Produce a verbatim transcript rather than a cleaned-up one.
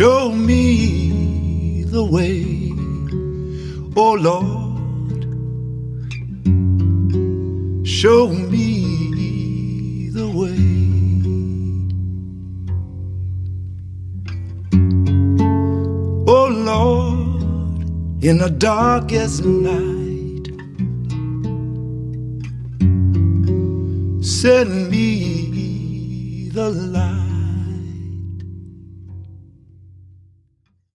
show me the way, oh Lord, show me the way. Oh Lord, in the darkest night, send me the light.